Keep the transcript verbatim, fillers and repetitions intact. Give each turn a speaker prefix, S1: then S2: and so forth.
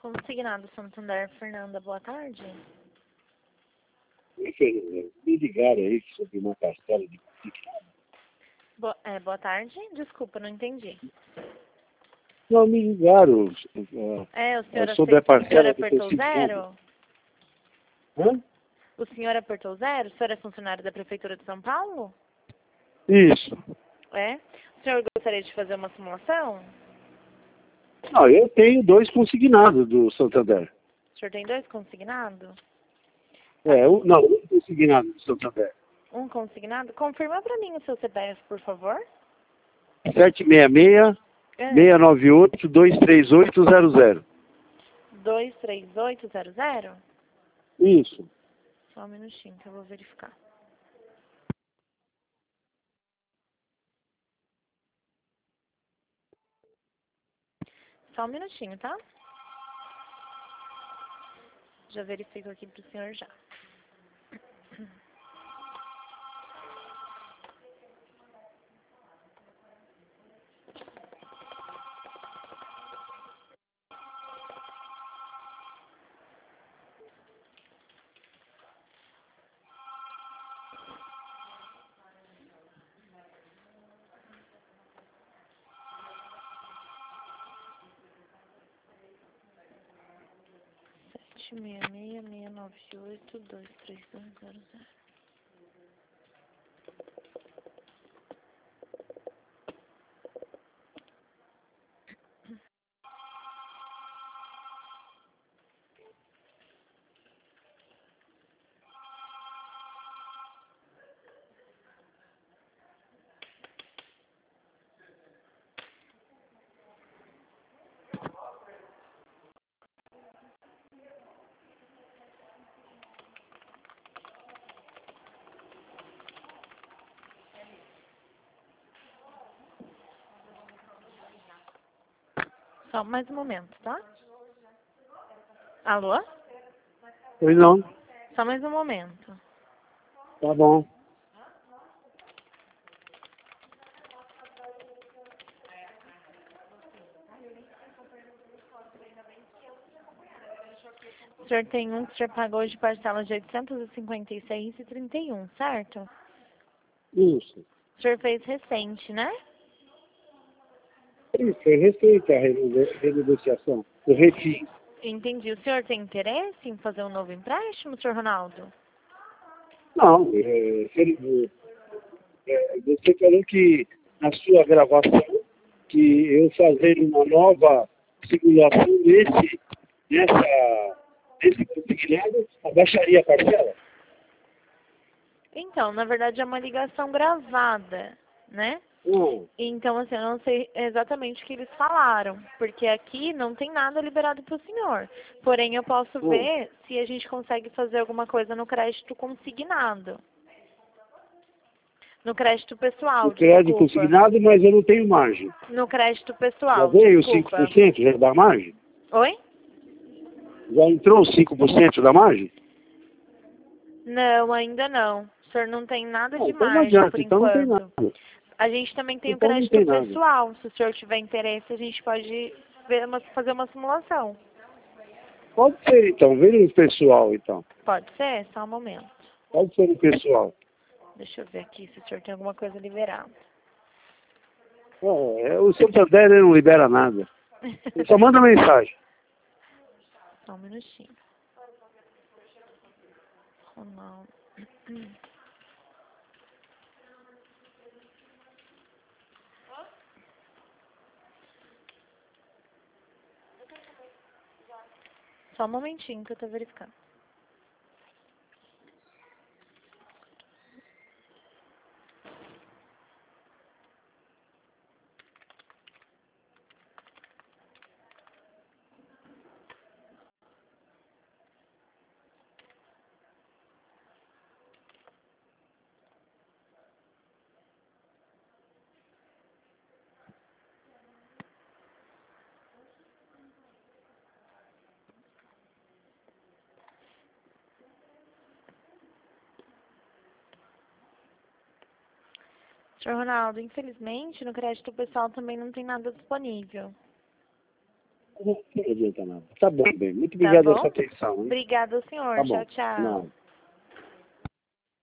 S1: Consignado Santander, Fernanda, boa tarde.
S2: Oi, Fernanda. Me ligaram aí sobre uma parcela de consignado.
S1: Bo é, boa tarde. Desculpa, não entendi.
S2: Não, me ligaram uh,
S1: É, o senhor,
S2: sobre a
S1: aceitou, o senhor
S2: parcela de
S1: apertou
S2: consignado.
S1: zero?
S2: Hã?
S1: O senhor apertou zero? O senhor é funcionário da Prefeitura de São Paulo?
S2: Isso.
S1: É? O senhor gostaria de fazer uma simulação?
S2: Não, eu tenho dois consignados do Santander.
S1: O senhor tem dois consignados?
S2: É, um, não, um consignado do Santander.
S1: Um consignado? Confirma para mim o seu C P F, por favor.
S2: sete seis seis,
S1: É.
S2: seis nove oito, dois três oito zero zero.
S1: dois três oito zero zero?
S2: Isso.
S1: Só um minutinho que eu vou verificar. Só um minutinho, tá? Já verifico aqui pro senhor já. sete seis seis, seis nove oito, dois três dois zero zero. Só mais um momento, tá? Alô?
S2: Pois não.
S1: Só mais um momento.
S2: Tá bom.
S1: O senhor tem um que o senhor pagou de parcela de oitocentos e cinquenta e seis reais e trinta e um, certo?
S2: Isso.
S1: O senhor fez recente, né?
S2: Isso, é receita a rene- renegociação. Eu refiz.
S1: Entendi. O senhor tem interesse em fazer um novo empréstimo, senhor Ronaldo?
S2: Não, é, ele- é, você falou que na sua gravação que eu fazendo uma nova simulação nesse, nessa, nesse consignado, abaixaria a parcela?
S1: Então, na verdade é uma ligação gravada, né?
S2: Não.
S1: Então, assim, eu não sei exatamente o que eles falaram, porque aqui não tem nada liberado para o senhor. Porém, eu posso
S2: Não.
S1: ver se a gente consegue fazer alguma coisa no crédito consignado. No crédito pessoal,
S2: O crédito
S1: desculpa.
S2: consignado, mas eu não tenho margem.
S1: No crédito
S2: Já
S1: pessoal,
S2: veio os cinco
S1: desculpa.
S2: por cento já da margem?
S1: Oi?
S2: Já entrou os cinco por cento da margem?
S1: Não, ainda não. O senhor não tem nada
S2: Não,
S1: de
S2: então não
S1: margem
S2: adianta,
S1: por
S2: então não tem
S1: enquanto.
S2: nada.
S1: A gente também tem o
S2: Então não
S1: crédito
S2: tem nada.
S1: pessoal. Se o senhor tiver interesse, a gente pode ver uma- fazer uma simulação.
S2: Pode ser então, vem no pessoal então.
S1: Pode ser? Só um momento.
S2: Pode ser no pessoal.
S1: Deixa eu ver aqui se o senhor tem alguma coisa liberada.
S2: É, é, o Santander ele não libera nada. Ele só manda mensagem.
S1: Só um minutinho. Ronaldo. Só um momentinho que eu tô verificando. senhor Ronaldo, infelizmente, no crédito pessoal também não tem nada disponível.
S2: Não adianta nada. Tá bom, bem. Muito obrigado
S1: Tá
S2: pela
S1: bom?
S2: sua atenção. Hein?
S1: Obrigada, senhor.
S2: Tá bom.
S1: Tchau, tchau.
S2: Não.